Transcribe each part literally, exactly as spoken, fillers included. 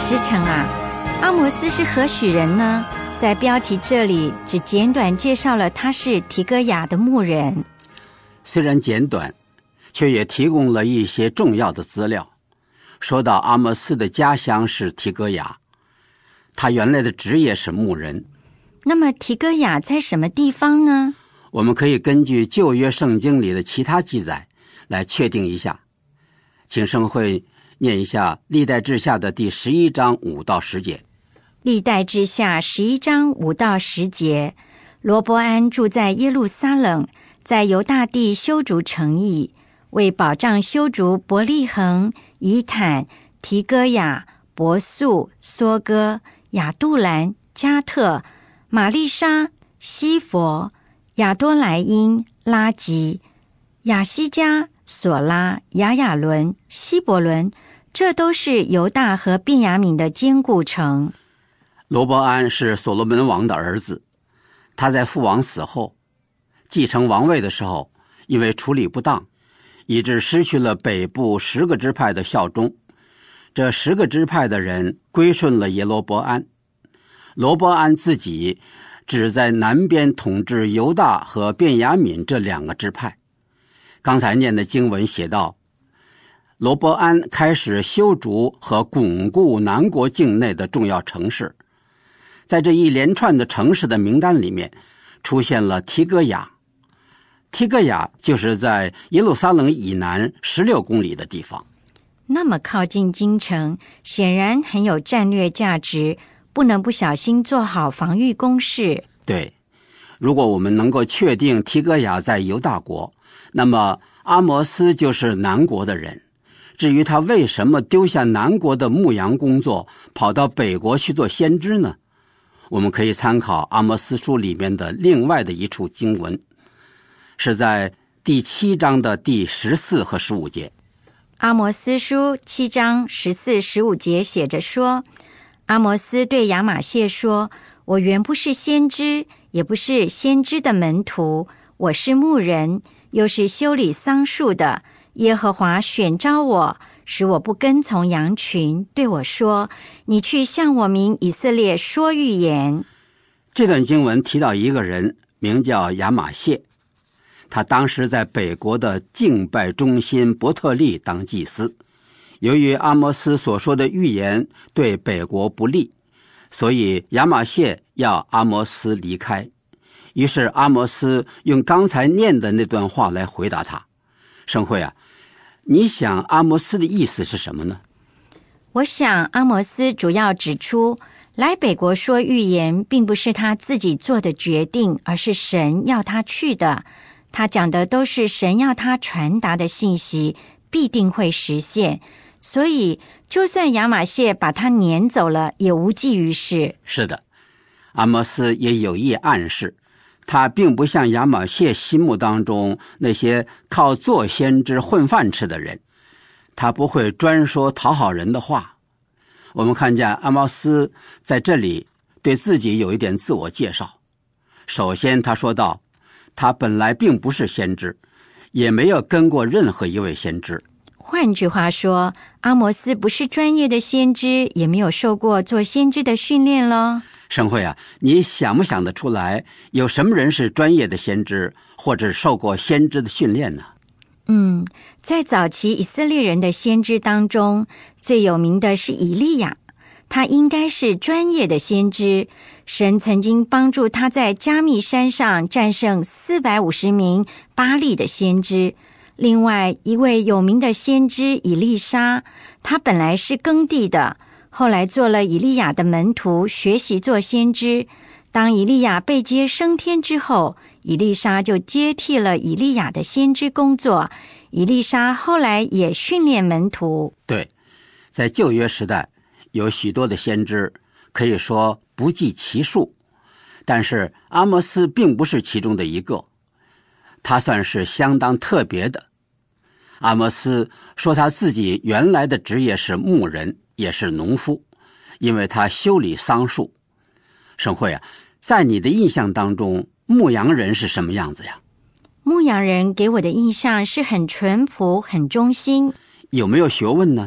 师承啊，阿摩斯是何许人呢？在标题这里只简短介绍了他是提戈雅的牧人。 虽然简短，却也提供了一些重要的资料。说到阿摩斯的家乡是提戈雅，他原来的职业是牧人。 那么提戈雅在什么地方呢？ 我们可以根据旧约圣经里的其他记载来确定一下。请圣会念一下历代志下的第十一章五到十节。 历代志下十一章五到十节，罗波安住在耶路撒冷，在犹大地修筑城邑，为保障修筑伯利恒、以坦、提戈雅、伯素、梭哥、亚杜兰、加特、玛丽莎、西佛、亚多莱因、拉吉、亚西加、索拉、亚亚伦、希伯伦，这都是犹大和便雅悯的坚固城。 罗伯安是所罗门王的儿子，他在父王死后继承王位的时候，因为处理不当，以致失去了北部十个支派的效忠。这十个支派的人归顺了耶罗伯安，罗伯安自己只在南边统治犹大和便雅悯这两个支派。刚才念的经文写道，罗伯安开始修筑和巩固南国境内的重要城市。在这一连串的城市的名单里面，出现了提戈雅。提戈雅就是在耶路撒冷以南十六公里的地方。 那么靠近京城，显然很有战略价值，不能不小心做好防御工事。 对，如果我们能够确定提戈雅在犹大国，那么阿摩斯就是南国的人。至于他为什么丢下南国的牧羊工作，跑到北国去做先知呢？我们可以参考阿摩斯书里面的另外的一处经文，是在第七章的第十四和十五节。 阿摩斯书七章十四、十五节写着说，阿摩斯对亚玛谢说，我原不是先知，也不是先知的门徒，我是牧人，又是修理桑树的。耶和华选召我，使我不跟从羊群，对我说，你去向我民以色列说预言。 这段经文提到一个人，名叫亚玛谢，他当时在北国的敬拜中心伯特利当祭司。由于阿摩斯所说的预言对北国不利，所以亚玛谢要阿摩斯离开。于是阿摩斯用刚才念的那段话来回答他。圣会啊，你想阿摩斯的意思是什么呢？ 我想阿摩斯主要指出，来北国说预言并不是他自己做的决定，而是神要他去的。他讲的都是神要他传达的信息，必定会实现。所以就算亚玛谢把他撵走了，也无济于事。 是的，阿摩斯也有意暗示，他并不像亚玛谢心目当中那些靠做先知混饭吃的人，他不会专说讨好人的话。我们看见阿摩斯在这里对自己有一点自我介绍。首先他说道，他本来并不是先知，也没有跟过任何一位先知。 换句话说，阿摩斯不是专业的先知，也没有受过做先知的训练咯。 盛会啊，你想不想得出来有什么人是专业的先知，或者受过先知的训练呢？ 嗯，在早期以色列人的先知当中，最有名的是以利亚，他应该是专业的先知。神曾经帮助他在加密山上战胜四百五十名巴力的先知。另外一位有名的先知以利沙，他本来是耕地的，后来做了以利亚的门徒，学习做先知。当以利亚被接升天之后，以利沙就接替了以利亚的先知工作。以利沙后来也训练门徒。 对，在旧约时代有许多的先知，可以说不计其数，但是阿摩斯并不是其中的一个，他算是相当特别的。阿摩斯说他自己原来的职业是牧人，也是农夫，因为他修理桑树。盛会啊，在你的印象当中，牧羊人是什么样子呀？ 牧羊人给我的印象是很淳朴、很忠心。 有没有学问呢？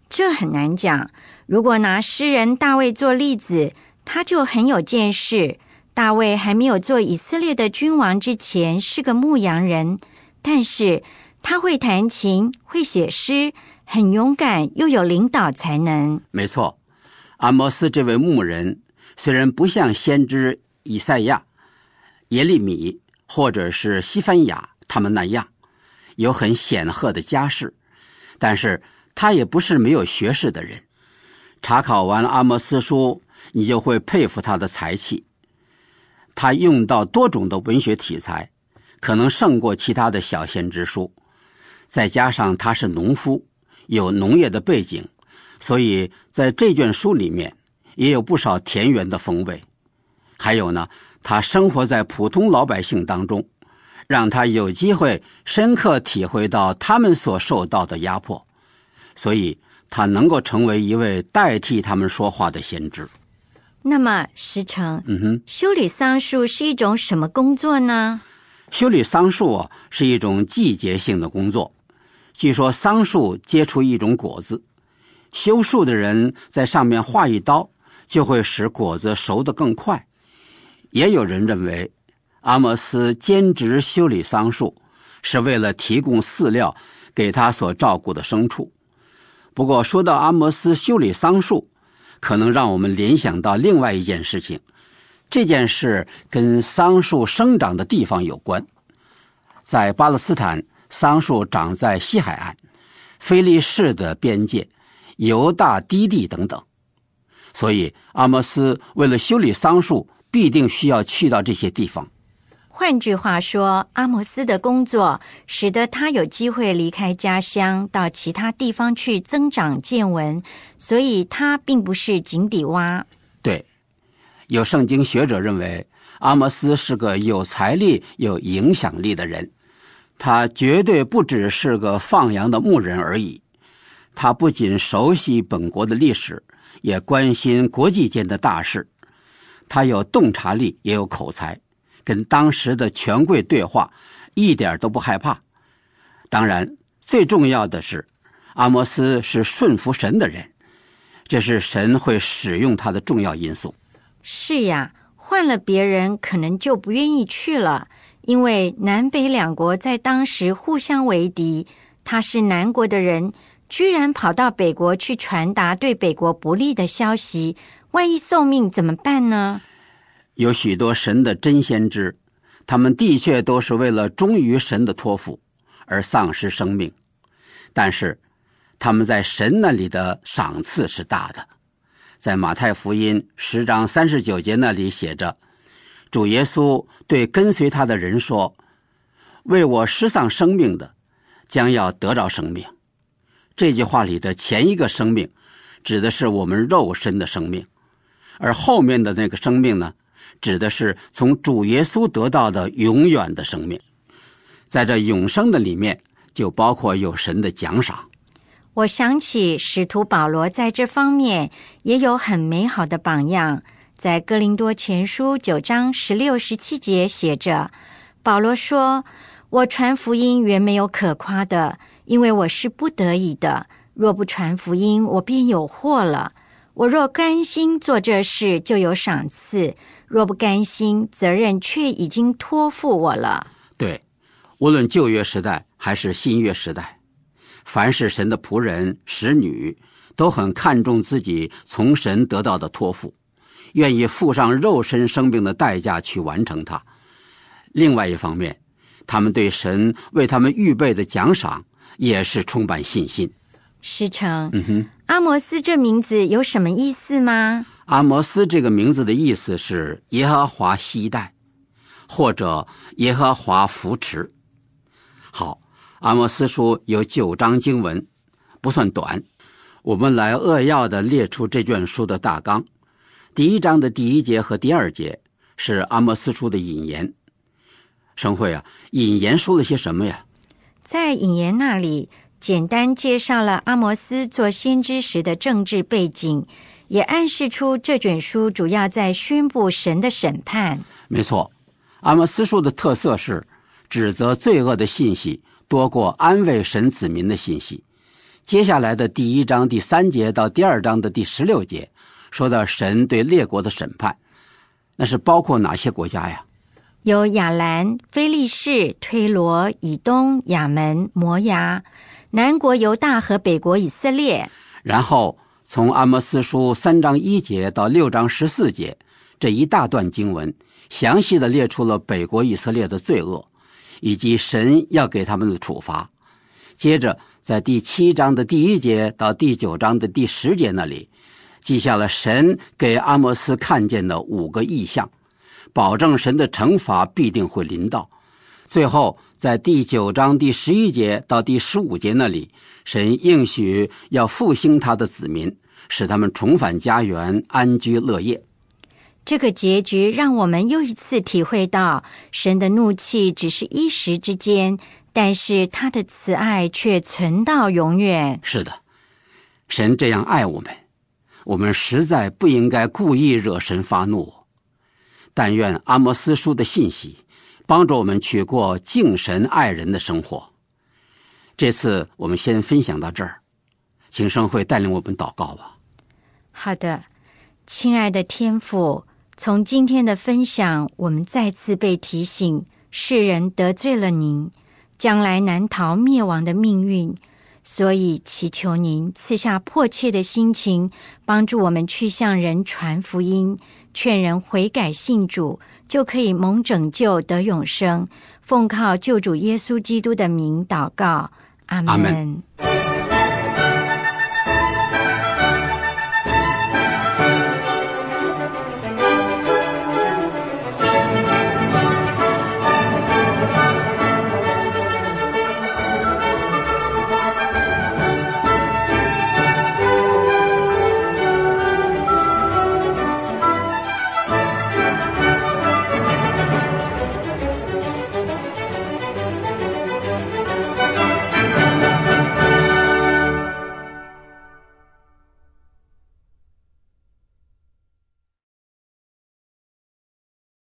这很难讲。如果拿诗人大卫做例子，他就很有见识。大卫还没有做以色列的君王之前是个牧羊人，但是他会弹琴，会写诗，很勇敢，又有领导才能。 没错，阿摩斯这位牧人虽然不像先知以赛亚、耶利米或者是西番雅他们那样有很显赫的家世，但是他也不是没有学识的人。查考完阿摩斯书，你就会佩服他的才气。他用到多种的文学题材，可能胜过其他的小先知书。再加上他是农夫，有农业的背景，所以在这卷书里面也有不少田园的风味。还有呢，他生活在普通老百姓当中，让他有机会深刻体会到他们所受到的压迫，所以他能够成为一位代替他们说话的先知。 那么石成， 嗯哼， 修理桑树是一种什么工作呢？ 修理桑树啊，是一种季节性的工作。据说桑树结出一种果子，修树的人在上面划一刀，就会使果子熟得更快。也有人认为阿摩斯兼职修理桑树是为了提供饲料给他所照顾的牲畜。不过说到阿摩斯修理桑树，可能让我们联想到另外一件事情，这件事跟桑树生长的地方有关。在巴勒斯坦，桑树长在西海岸、非利士的边界、犹大低地等等，所以阿摩斯为了修理桑树，必定需要去到这些地方。 换句话说，阿摩斯的工作使得他有机会离开家乡，到其他地方去增长见闻，所以他并不是井底蛙。 对，有圣经学者认为阿摩斯是个有财力、有影响力的人，他绝对不只是个放羊的牧人而已。他不仅熟悉本国的历史，也关心国际间的大事。他有洞察力，也有口才，跟当时的权贵对话一点都不害怕。当然，最重要的是，阿摩斯是顺服神的人，这是神会使用他的重要因素。 是呀，换了别人可能就不愿意去了，因为南北两国在当时互相为敌，他是南国的人，居然跑到北国去传达对北国不利的消息，万一送命怎么办呢？ 有许多神的真先知，他们的确都是为了忠于神的托付而丧失生命，但是他们在神那里的赏赐是大的。在马太福音十章三十九节那里写着，主耶稣对跟随他的人说，为我失丧生命的将要得着生命。这句话里的前一个生命指的是我们肉身的生命，而后面的那个生命呢，指的是从主耶稣得到的永远的生命。在这永生的里面，就包括有神的奖赏。 我想起使徒保罗在这方面也有很美好的榜样。在哥林多前书九章十六十七节写着，保罗说，我传福音原没有可夸的，因为我是不得已的，若不传福音，我便有祸了。我若甘心做这事，就有赏赐；若不甘心，责任却已经托付我了。 对，无论旧约时代还是新约时代，凡是神的仆人、使女，都很看重自己从神得到的托付，愿意付上肉身生命的代价去完成它。另外一方面，他们对神为他们预备的奖赏也是充满信心。 师承， 嗯哼， 阿摩斯这名字有什么意思吗？ 阿摩斯这个名字的意思是耶和华携带，或者耶和华扶持。好，阿摩斯书有九章经文，不算短。我们来扼要地列出这卷书的大纲。第一章的第一节和第二节是阿摩斯书的引言。盛会啊，引言说了些什么呀？ 在引言那里简单介绍了阿摩斯做先知时的政治背景，也暗示出这卷书主要在宣布神的审判。 没错，阿摩斯书的特色是指责罪恶的信息多过安慰神子民的信息， 接下来的第一章第三节到第二章的第十六节，说到神对列国的审判，那是包括哪些国家呀？ 有亚兰、非利士、推罗、以东、亚门、摩押，南国犹大和北国以色列。 然后从阿摩司书三章一节到六章十四节，这一大段经文详细地列出了北国以色列的罪恶，以及神要给他们的处罚。接着在第七章的第一节到第九章的第十节那里，记下了神给阿摩斯看见的五个异象，保证神的惩罚必定会临到。最后在第九章第十一节到第十五节那里，神应许要复兴他的子民，使他们重返家园，安居乐业。 这个结局让我们又一次体会到，神的怒气只是一时之间，但是他的慈爱却存到永远。 是的，神这样爱我们，我们实在不应该故意惹神发怒。但愿阿摩司书的信息帮助我们去过敬神爱人的生活。这次我们先分享到这儿，请圣会带领我们祷告吧。 好的，亲爱的天父，从今天的分享，我们再次被提醒，世人得罪了您，将来难逃灭亡的命运。所以祈求您赐下迫切的心情，帮助我们去向人传福音，劝人悔改信主，就可以蒙拯救得永生。奉靠救主耶稣基督的名祷告，阿们。 阿们。